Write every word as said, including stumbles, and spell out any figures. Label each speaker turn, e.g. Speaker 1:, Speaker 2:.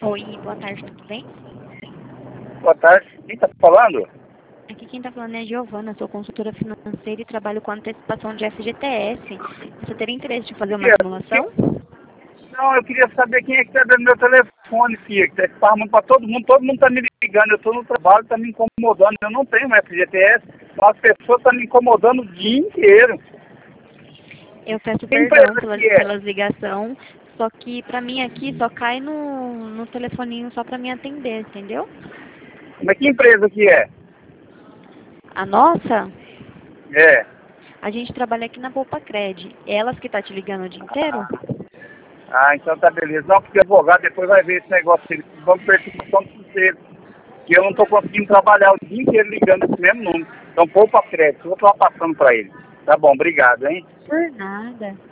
Speaker 1: Oi, boa tarde, tudo bem?
Speaker 2: Boa tarde. Quem está falando?
Speaker 1: Aqui quem está falando é a Giovana, sou consultora financeira e trabalho com antecipação de F G T S. Você teria interesse de fazer uma
Speaker 2: Que-
Speaker 1: simulação?
Speaker 2: Não, eu queria saber quem é que está dando meu telefone, filha. Que está spamando para todo mundo. Todo mundo está me ligando. Eu estou no trabalho, está me incomodando. Eu não tenho F G T S. As pessoas estão me incomodando o dia inteiro.
Speaker 1: Eu peço
Speaker 2: Que
Speaker 1: perdão
Speaker 2: empresa
Speaker 1: pela,
Speaker 2: que é?
Speaker 1: pelas ligação, só que pra mim aqui só cai no, no telefoninho só pra me atender, entendeu?
Speaker 2: Mas que empresa que é?
Speaker 1: A nossa,
Speaker 2: É.
Speaker 1: a gente trabalha aqui na Poupa Cred. Elas que tá te ligando o dia inteiro?
Speaker 2: Ah, então tá beleza. Não, porque o advogado depois vai ver esse negócio. Eles vão perturbação do sossego. Que eu não estou conseguindo trabalhar o dia inteiro ligando esse mesmo número. Então, poupa crédito. Eu vou estar passando para ele. Tá bom, obrigado, hein?
Speaker 1: Por nada.